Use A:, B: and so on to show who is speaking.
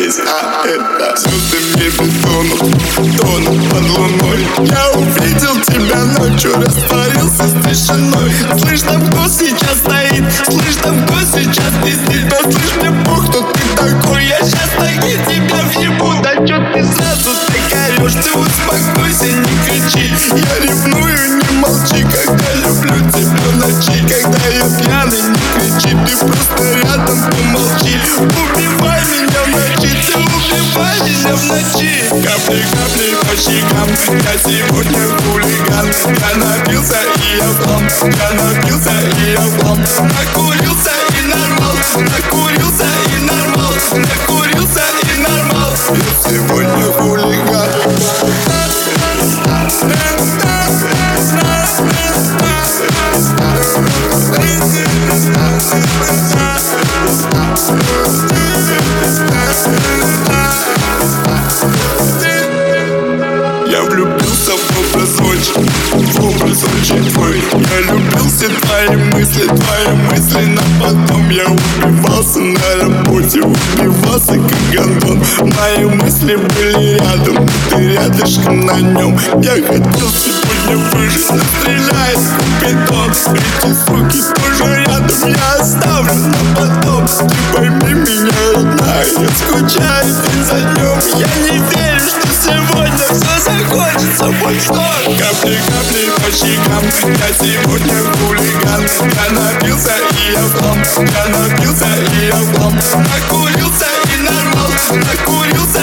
A: здесь, а это звезды в небе тонут под луной. Я увидел тебя ночью, растворился с тишиной. Слышь, там кто сейчас стоит? Слышь, там кто сейчас пиздит? Да слышь, мне пух, кто ты такой? Я щас таки тебя въебу. Да чё ты сразу так орёшь? Ты успокойся, не кричи. Я ревную, не молчи, когда люблю тебя в ночи. Когда я пьяный, не кричи, ты просто рядом помолчи. Убивай меня в ночи, ты убивай меня в ночи. Капли, капли по щекам, я сегодня хулиган. Я напился и я влом, я напился и я влом. Накурился и нормал, накурился и нормал, накурился и нормал. Я сегодня хулиган. Я влюбился в образ очень твой. Я любил все твои мысли, но потом я убивался на работе, убивался как гандон. Мои мысли были рядом, ты рядышком на нем. Я хотел сегодня выжить, но стреляет купидон. Эти суки тоже рядом, я оставлю на потом. Ты пойми меня, родная, я скучаю день за днем. Я не верю, что сегодня все закончится, вот что. Капли, капли по щекам, я сегодня хулиган. Я напился и я влом, я напился и я влом. Накурился и нормал, накурился